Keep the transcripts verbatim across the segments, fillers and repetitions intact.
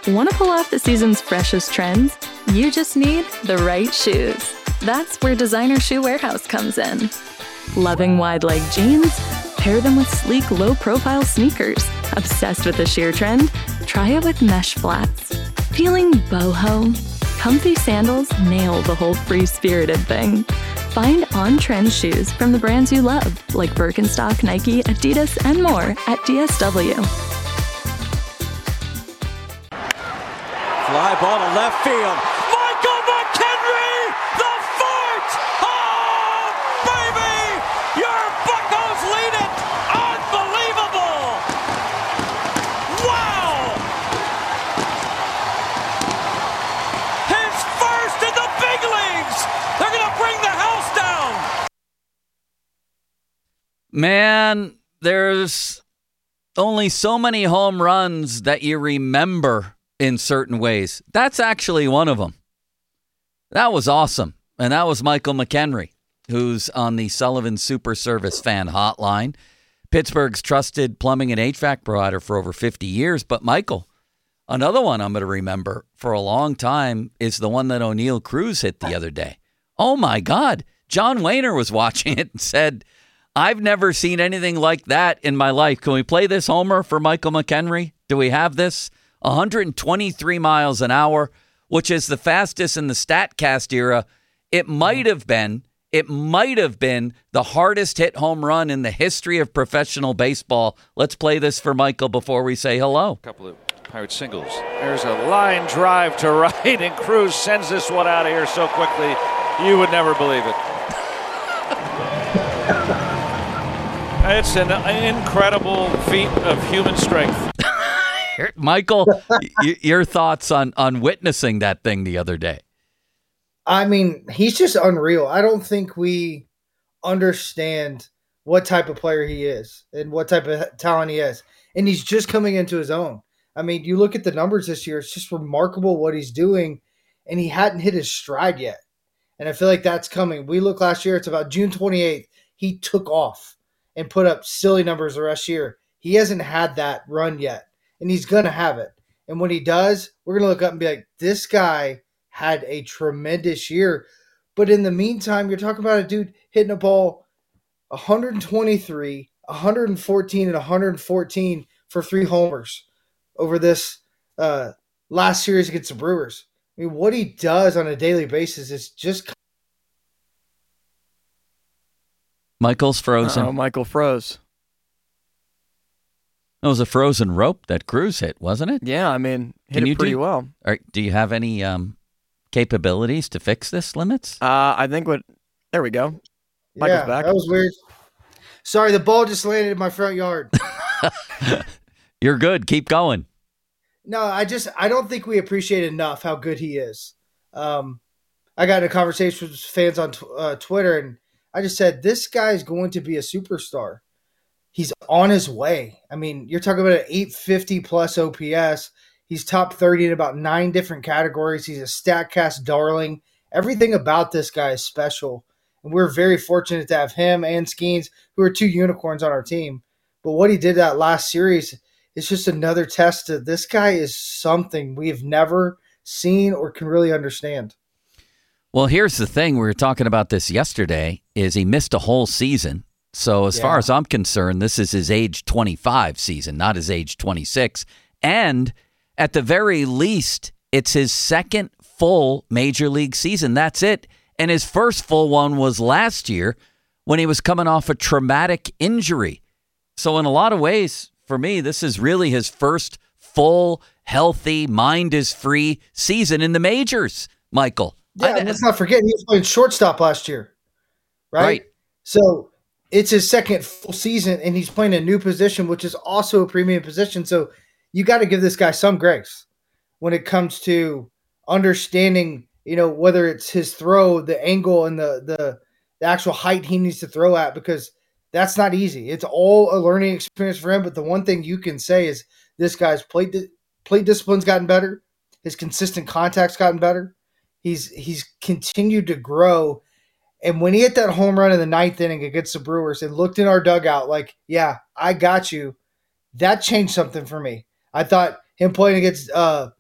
Want to pull off the season's freshest trends? You just need the right shoes. That's where Designer Shoe Warehouse comes in. Loving wide leg jeans? Pair them with sleek, low-profile sneakers. Obsessed with the sheer trend? Try it with mesh flats. Feeling boho? Comfy sandals nail the whole free-spirited thing. Find on-trend shoes from the brands you love, like Birkenstock, Nike, Adidas, and more at D S W. Fly ball to left field. Michael McKenry, the fort! Oh, baby! Your Buccos lead it! Unbelievable! Wow! His first in the big leagues! They're going to bring the house down! Man, there's only so many home runs that you remember in certain ways. That's actually one of them. That was awesome. And that was Michael McKenry, who's on the Sullivan Super Service fan hotline. Pittsburgh's trusted plumbing and H V A C provider for over fifty years. But Michael, another one I'm going to remember for a long time is the one that O'Neill Cruz hit the other day. Oh my God. John Wayner was watching it and said, I've never seen anything like that in my life. Can we play this homer for Michael McKenry? Do we have this? one hundred twenty-three miles an hour, which is the fastest in the StatCast era. It might have been, it might have been the hardest hit home run in the history of professional baseball. Let's play this for Michael before we say hello. A couple of Pirate singles. There's a line drive to right, and Cruz sends this one out of here so quickly, you would never believe it. It's an incredible feat of human strength. Michael, y- your thoughts on, on witnessing that thing the other day? I mean, he's just unreal. I don't think we understand what type of player he is and what type of talent he is. And he's just coming into his own. I mean, you look at the numbers this year, it's just remarkable what he's doing, and he hadn't hit his stride yet. And I feel like that's coming. We look last year, it's about June twenty-eighth. He took off and put up silly numbers the rest of the year. He hasn't had that run yet. And he's going to have it. And when he does, we're going to look up and be like, this guy had a tremendous year. But in the meantime, you're talking about a dude hitting a ball one twenty-three, one fourteen, and one fourteen for three homers over this uh, last series against the Brewers. I mean, what he does on a daily basis is just... Michael's frozen. Oh, Michael froze. It was a frozen rope that Cruz hit, wasn't it? Yeah, I mean, hit Can it you pretty do, well. Are, do you have any um, capabilities to fix this, Limits? Uh, I think what... There we go. Michael's yeah, back. That was weird. Sorry, the ball just landed in my front yard. You're good. Keep going. No, I just... I don't think we appreciate enough how good he is. Um, I got in a conversation with fans on tw- uh, Twitter, and I just said, this guy is going to be a superstar. He's on his way. I mean, you're talking about an eight fifty plus O P S. He's top thirty in about nine different categories. He's a StatCast darling. Everything about this guy is special. And we're very fortunate to have him and Skeens, who are two unicorns on our team. But what he did that last series is just another test that this guy is something we've never seen or can really understand. Well, here's the thing. We were talking about this yesterday, is he missed a whole season. So as yeah. far as I'm concerned, this is his age twenty-five season, not his age twenty-six. And at the very least, it's his second full major league season. That's it. And his first full one was last year when he was coming off a traumatic injury. So in a lot of ways, for me, this is really his first full, healthy, mind is free season in the majors, Michael. Yeah, I, let's not forget, he was playing shortstop last year, right? Right. So it's his second full season, and he's playing a new position, which is also a premium position. So you got to give this guy some grace when it comes to understanding, you know, whether it's his throw, the angle, and the the, the actual height he needs to throw at, because that's not easy. It's all a learning experience for him. But the one thing you can say is this guy's plate di- plate discipline's gotten better. His consistent contact's gotten better. He's he's continued to grow. And when he hit that home run in the ninth inning against the Brewers and looked in our dugout like, yeah, I got you, that changed something for me. I thought him playing against uh,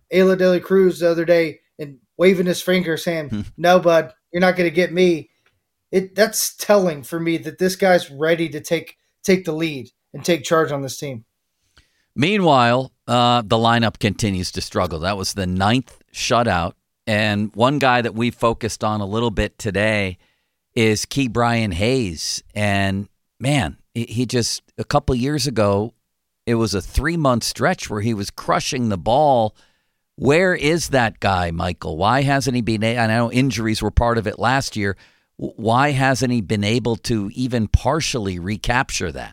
Ayla De La Cruz the other day and waving his finger saying, no, bud, you're not going to get me. It That's telling for me that this guy's ready to take take the lead and take charge on this team. Meanwhile, uh, the lineup continues to struggle. That was the ninth shutout. And one guy that we focused on a little bit today is Ke'Bryan Hayes. And, man, he just, a couple years ago, it was a three-month stretch where he was crushing the ball. Where is that guy, Michael? Why hasn't he been, I know injuries were part of it last year. Why hasn't he been able to even partially recapture that?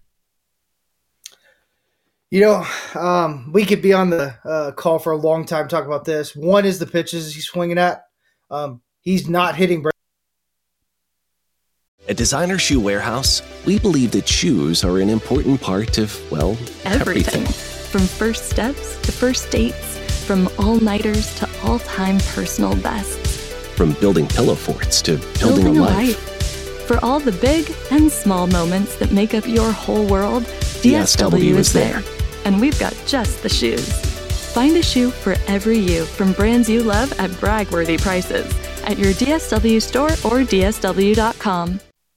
You know, um, we could be on the uh, call for a long time talking about this. One is the pitches he's swinging at. Um, he's not hitting. At Designer Shoe Warehouse, we believe that shoes are an important part of, well, Everything. everything. From first steps to first dates, from all-nighters to all-time personal bests. From building pillow forts to building, Building a a life. life. For all the big and small moments that make up your whole world, D S W is there. And we've got just the shoes. Find a shoe for every you from brands you love at brag-worthy prices at your D S W store or D S W dot com.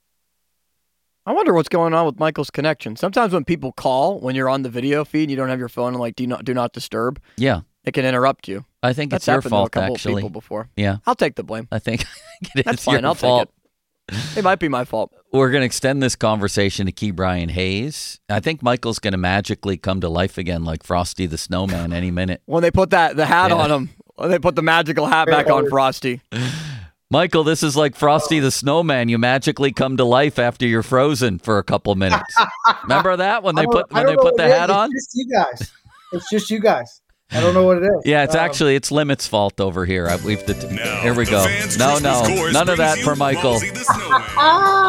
I wonder what's going on with Michael's connection. Sometimes when people call, when you're on the video feed and you don't have your phone and like do not do not disturb, Yeah. it can interrupt you. I think That's it's your happened fault, to a couple actually. of people before. Yeah. I'll take the blame. I think it That's is fine. your I'll fault. take it. It might be my fault. We're going to extend this conversation to Ke'Bryan Hayes. I think Michael's going to magically come to life again like Frosty the Snowman any minute. When they put that the hat Yeah. on him, when they put the magical hat back on Frosty. Michael, this is like Frosty the Snowman. You magically come to life after you're frozen for a couple minutes. Remember that when I they don't- put I when don't they know put what the it is. hat on? It's just you guys. It's just you guys. I don't know what it is. Yeah, it's Um, actually it's Limit's fault over here. I, we've the, Now, here we the go. fans' No, Christmas no, chorus none of that brings for you Michael. Malsey the Snowman.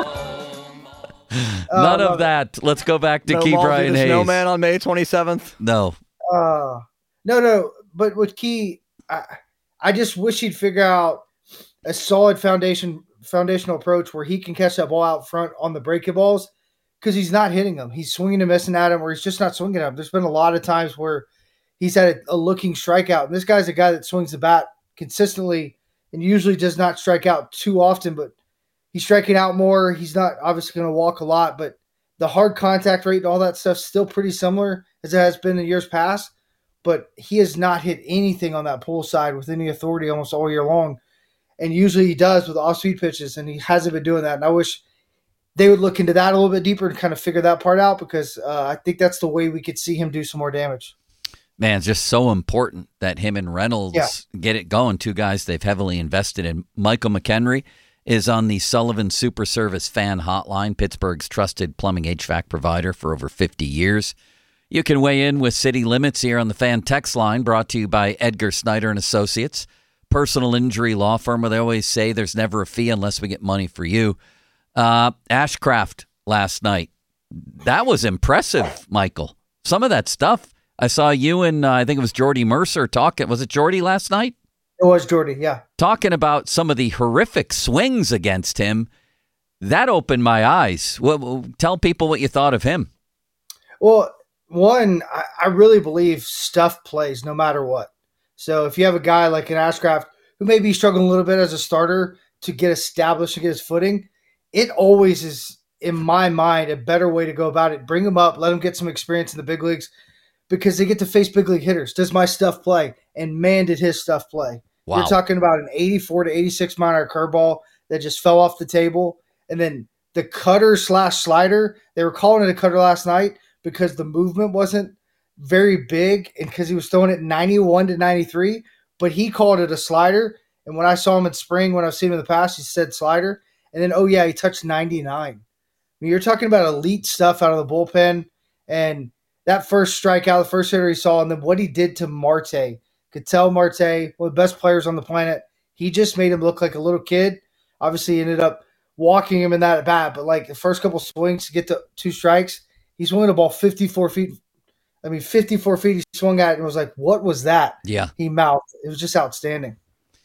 None love of that. Let's go back to No Ke'Bryan Malsey the Hayes. Snowman on May twenty-seventh. No, Uh, no, no. But with Key, I, I just wish he'd figure out a solid foundation foundational approach where he can catch that ball out front on the breaking balls because he's not hitting them. He's swinging and missing at him, or he's just not swinging at them. There's been a lot of times where he's had a, a looking strikeout. And this guy's a guy that swings the bat consistently and usually does not strike out too often, but he's striking out more. He's not obviously going to walk a lot, but the hard contact rate and all that stuff's still pretty similar as it has been in years past. But he has not hit anything on that pull side with any authority almost all year long. And usually he does with off-speed pitches, and he hasn't been doing that. And I wish they would look into that a little bit deeper and kind of figure that part out because uh, I think that's the way we could see him do some more damage. man, it's just so important that him and Reynolds Yeah. get it going. Two guys they've heavily invested in. Michael McHenry is on the Sullivan Super Service fan hotline, Pittsburgh's trusted plumbing H V A C provider for over fifty years. You can weigh in with City Limits here on the fan text line, brought to you by Edgar Snyder and Associates, personal injury law firm where they always say there's never a fee unless we get money for you. Uh, Ashcraft last night. That was impressive, Michael. Some of that stuff. I saw you and uh, I think it was Jordy Mercer talking. Was it Jordy last night? It was Jordy, yeah. Talking about some of the horrific swings against him. That opened my eyes. Well, tell people what you thought of him. Well, one, I, I really believe stuff plays no matter what. So if you have a guy like an Ashcraft who may be struggling a little bit as a starter to get established and get his footing, it always is, in my mind, a better way to go about it. Bring him up, let him get some experience in the big leagues because they get to face big league hitters. Does my stuff play? And man, did his stuff play. Wow. You're talking about an eighty-four to eighty-six mile an hour curveball that just fell off the table. And then the cutter slash slider, they were calling it a cutter last night because the movement wasn't very big and because he was throwing it ninety-one to ninety-three, but he called it a slider. And when I saw him in spring, when I've seen him in the past, he said slider. And then, oh yeah, he touched ninety-nine. I mean, you're talking about elite stuff out of the bullpen. And that first strikeout, the first hitter he saw, and then what he did to Marte. Could tell Marte, one of the best players on the planet, he just made him look like a little kid. Obviously, he ended up walking him in that at bat, but like the first couple swings to get to two strikes, he swung the ball fifty-four feet. I mean, fifty-four feet he swung at it and was like, what was that? Yeah. He mouthed. It was just outstanding.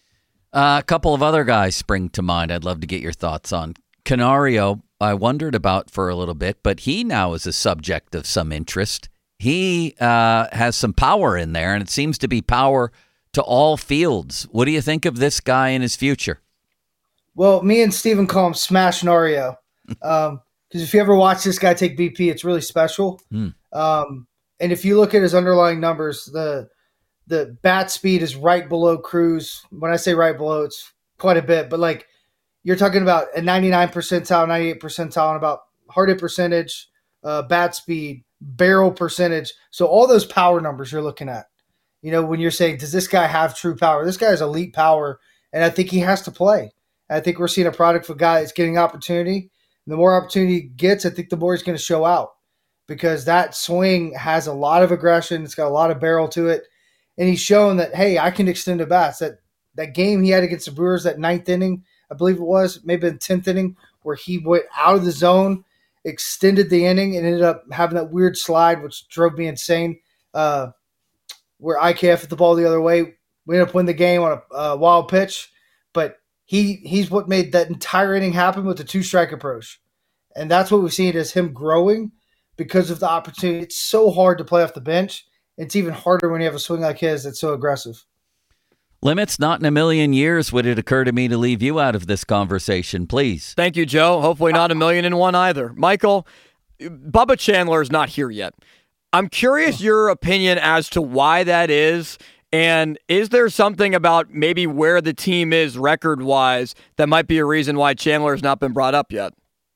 Uh, a couple of other guys spring to mind I'd love to get your thoughts on. Canario, I wondered about for a little bit, but he now is a subject of some interest. He uh, has some power in there, and it seems to be power to all fields. What do you think of this guy and his future? Well, me and Steven call him Smash Nario. Um, because if you ever watch this guy take B P, it's really special. Mm. Um, and if you look at his underlying numbers, the the bat speed is right below Cruz. When I say right below, it's quite a bit. But like you're talking about a ninety-nine percentile, ninety-eight percentile, and about hard hit percentage, uh, bat speed, barrel percentage. So all those power numbers you're looking at. You know, when you're saying, does this guy have true power? This guy has elite power, and I think he has to play. I think we're seeing a product of a guy that's getting opportunity. And the more opportunity he gets, I think the more he's going to show out because that swing has a lot of aggression. It's got a lot of barrel to it. And he's shown that, hey, I can extend the bats. That that game he had against the Brewers, that ninth inning, I believe it was, maybe the tenth inning, where he went out of the zone, extended the inning, and ended up having that weird slide, which drove me insane, uh, where I K F hit the ball the other way. We ended up winning the game on a uh, wild pitch. But he he's what made that entire inning happen with the two-strike approach. And that's what we've seen as him growing because of the opportunity. It's so hard to play off the bench. It's even harder when you have a swing like his that's so aggressive. Limits, not in a million years would it occur to me to leave you out of this conversation, please. Thank you, Joe. Hopefully not a million and one either. Michael, Bubba Chandler is not here yet. I'm curious your opinion as to why that is, and is there something about maybe where the team is record-wise that might be a reason why Chandler has not been brought up yet?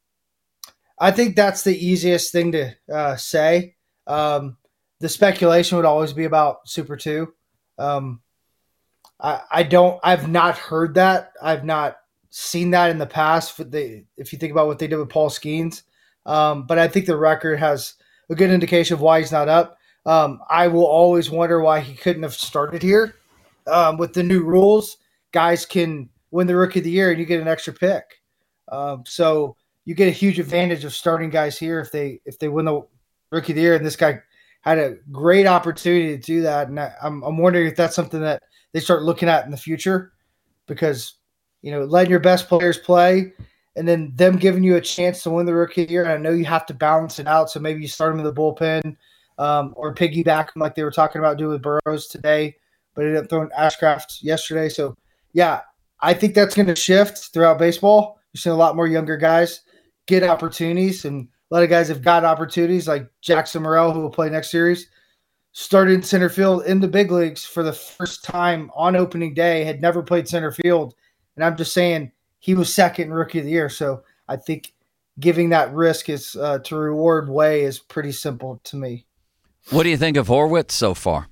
I think that's the easiest thing to uh, say. Um, the speculation would always be about Super two. Um, I, I don't. I've not heard that. I've not seen that in the past. For the, if you think about what they did with Paul Skeens, um, but I think the record has a good indication of why he's not up. Um, I will always wonder why he couldn't have started here. Um, with the new rules, guys can win the Rookie of the Year and you get an extra pick. Um, so you get a huge advantage of starting guys here if they if they win the Rookie of the Year. And this guy had a great opportunity to do that. And I, I'm I'm wondering if that's something that they start looking at in the future, because you know letting your best players play and then them giving you a chance to win the Rookie of the Year. And I know you have to balance it out, so maybe you start them in the bullpen um, or piggyback them like they were talking about doing with Burrows today, but ended up throwing Ashcraft yesterday. So yeah, I think that's going to shift throughout baseball. You're seeing a lot more younger guys get opportunities, and a lot of guys have got opportunities like Jackson Morrell, who will play next series, started in center field in the big leagues for the first time on opening day, had never played center field. And I'm just saying he was second in Rookie of the Year. So I think giving that risk is uh, to reward way is pretty simple to me. What do you think of Horwitz so far?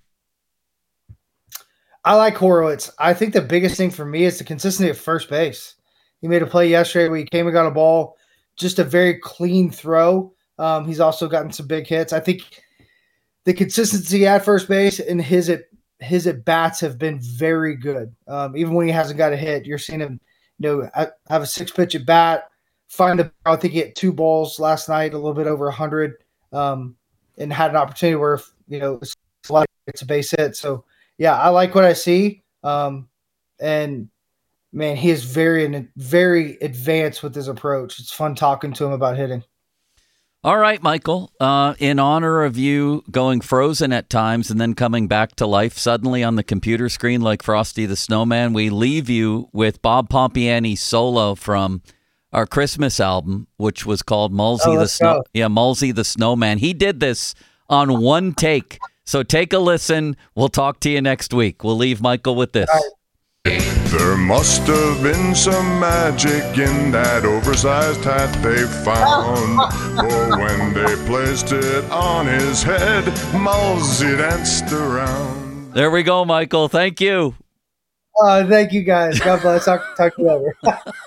I like Horwitz. I think the biggest thing for me is the consistency at first base. He made a play yesterday where he came and got a ball, just a very clean throw. Um, he's also gotten some big hits. I think the consistency at first base and his at his at bats have been very good. Um, even when he hasn't got a hit, you're seeing him, you know, have a six pitch at bat, find the. I think he hit two balls last night, a little bit over a hundred, um, and had an opportunity where you know it's a base hit. So yeah, I like what I see, um, and man, he is very very advanced with his approach. It's fun talking to him about hitting. All right, Michael, uh, in honor of you going frozen at times and then coming back to life suddenly on the computer screen like Frosty the Snowman, we leave you with Bob Pompiani's solo from our Christmas album, which was called Mulsey oh, the Snow. Go. Yeah, Mulsey the Snowman. He did this on one take. So take a listen. We'll talk to you next week. We'll leave Michael with this. There must have been some magic in that oversized hat they found. For when they placed it on his head, Mulsey danced around. There we go, Michael. Thank you. Uh, thank you, guys. God bless. Talk, talk to you later.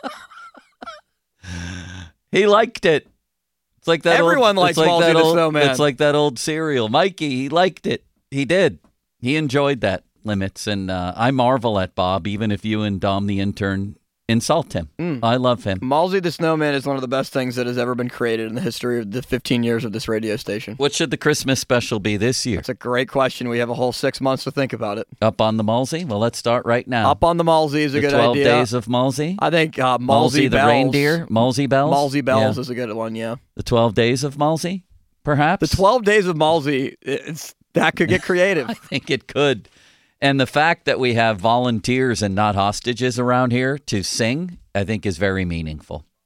He liked it. It's like that. Everyone old, likes like Mulsey the old, Snowman. It's like that old cereal. Mikey, he liked it. He did. He enjoyed that. Limits, and uh, I marvel at Bob, even if you and Dom the intern insult him. Mm. I love him. Mulsey the Snowman is one of the best things that has ever been created in the history of the fifteen years of this radio station. What should the Christmas special be this year? That's a great question. We have a whole six months to think about it. Up on the Mulsey? Well, let's start right now. Up on the Mulsey is a the good twelve idea. twelve days of Mulsey? I think uh, Mulsey, Mulsey the Bells. reindeer? Mulsey Bells? Mulsey Bells yeah. is a good one, yeah. The twelve days of Mulsey, perhaps? The twelve days of Mulsey, it's, that could get creative. I think it could. And the fact that we have volunteers and not hostages around here to sing, I think is very meaningful.